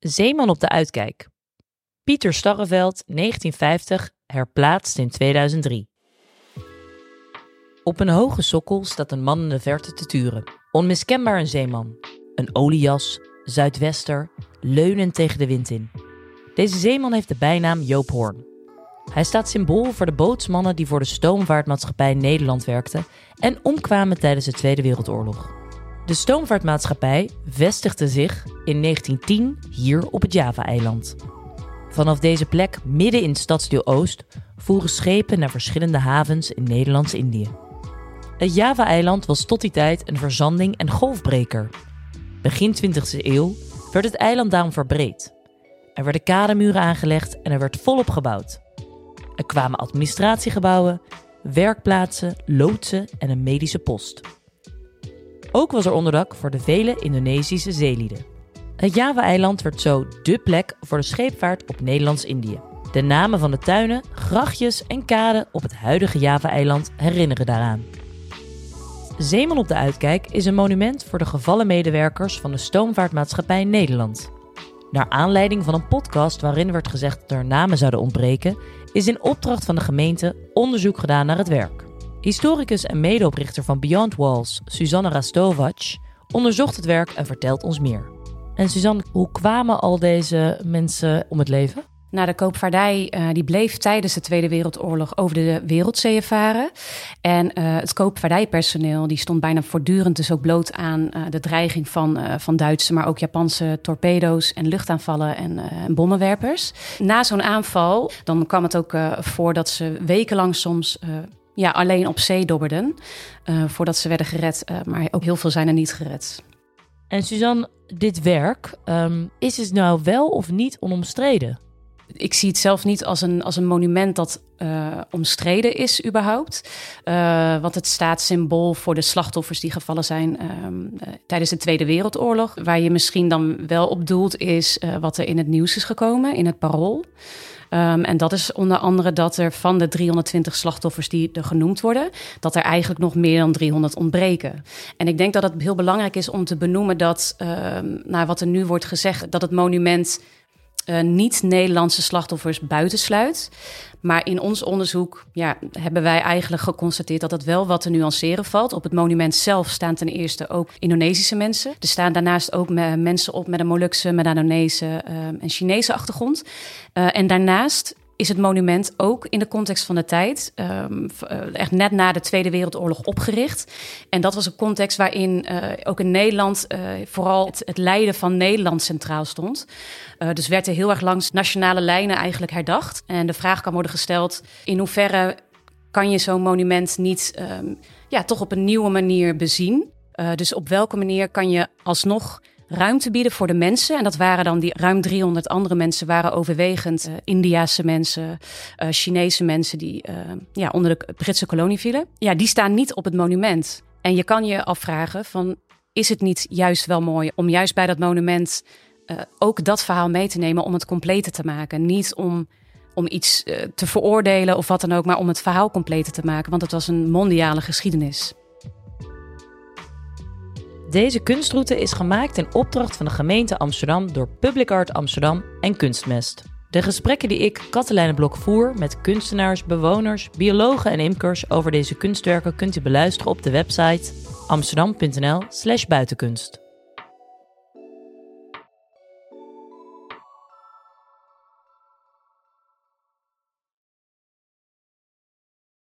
Zeeman op de uitkijk. Pieter Starreveld, 1950, herplaatst in 2003. Op een hoge sokkel staat een man in de verte te turen. Onmiskenbaar een zeeman. Een oliejas, zuidwester, leunend tegen de wind in. Deze zeeman heeft de bijnaam Joop Hoorn. Hij staat symbool voor de bootsmannen die voor de Stoomvaartmaatschappij Nederland werkten en omkwamen tijdens de Tweede Wereldoorlog. De Stoomvaartmaatschappij vestigde zich in 1910 hier op het Java-eiland. Vanaf deze plek, midden in stadsdeel Oost, voeren schepen naar verschillende havens in Nederlands-Indië. Het Java-eiland was tot die tijd een verzanding en golfbreker. Begin 20e eeuw werd het eiland daarom verbreed. Er werden kademuren aangelegd en er werd volop gebouwd. Er kwamen administratiegebouwen, werkplaatsen, loodsen en een medische post. Ook was er onderdak voor de vele Indonesische zeelieden. Het Java-eiland werd zo dé plek voor de scheepvaart op Nederlands-Indië. De namen van de tuinen, grachtjes en kaden op het huidige Java-eiland herinneren daaraan. Zeeman op de uitkijk is een monument voor de gevallen medewerkers van de Stoomvaartmaatschappij Nederland. Naar aanleiding van een podcast waarin werd gezegd dat er namen zouden ontbreken, is in opdracht van de gemeente onderzoek gedaan naar het werk. Historicus en medeoprichter van Beyond Walls, Suzanne Rastovac, onderzocht het werk en vertelt ons meer. En Suzanne, hoe kwamen al deze mensen om het leven? Nou, de koopvaardij die bleef tijdens de Tweede Wereldoorlog over de wereldzeeën varen. En het koopvaardijpersoneel die stond bijna voortdurend dus ook bloot aan de dreiging van Duitse, maar ook Japanse torpedo's en luchtaanvallen en bommenwerpers. Na zo'n aanval, dan kwam het ook voor dat ze wekenlang soms alleen op zee dobberden voordat ze werden gered. Maar ook heel veel zijn er niet gered. En Suzanne, dit werk, is het nou wel of niet onomstreden? Ik zie het zelf niet als een monument dat omstreden is überhaupt. Want het staat symbool voor de slachtoffers die gevallen zijn tijdens de Tweede Wereldoorlog. Waar je misschien dan wel op doelt is wat er in het nieuws is gekomen, in het Parool. En dat is onder andere dat er van de 320 slachtoffers die er genoemd worden, dat er eigenlijk nog meer dan 300 ontbreken. En ik denk dat het heel belangrijk is om te benoemen dat, wat er nu wordt gezegd, dat het monument niet-Nederlandse slachtoffers buitensluit. Maar in ons onderzoek hebben wij eigenlijk geconstateerd dat het wel wat te nuanceren valt. Op het monument zelf staan ten eerste ook Indonesische mensen. Er staan daarnaast ook mensen op met een Molukse, Melanese en Chinese achtergrond. En daarnaast is het monument ook in de context van de tijd echt net na de Tweede Wereldoorlog opgericht. En dat was een context waarin ook in Nederland vooral het lijden van Nederland centraal stond. Dus werd er heel erg langs nationale lijnen eigenlijk herdacht. En de vraag kan worden gesteld, in hoeverre kan je zo'n monument niet toch op een nieuwe manier bezien? Dus op welke manier kan je alsnog ruimte bieden voor de mensen? En dat waren dan die ruim 300 andere mensen, waren overwegend Indiase mensen, Chinese mensen die onder de Britse kolonie vielen. Ja, die staan niet op het monument. En je kan je afvragen van, is het niet juist wel mooi om juist bij dat monument ook dat verhaal mee te nemen om het completer te maken? Niet om iets te veroordelen of wat dan ook, maar om het verhaal completer te maken. Want het was een mondiale geschiedenis. Deze kunstroute is gemaakt in opdracht van de gemeente Amsterdam door Public Art Amsterdam en Kunstmest. De gesprekken die ik, Katelijne Blok, voer met kunstenaars, bewoners, biologen en imkers over deze kunstwerken kunt u beluisteren op de website amsterdam.nl/buitenkunst.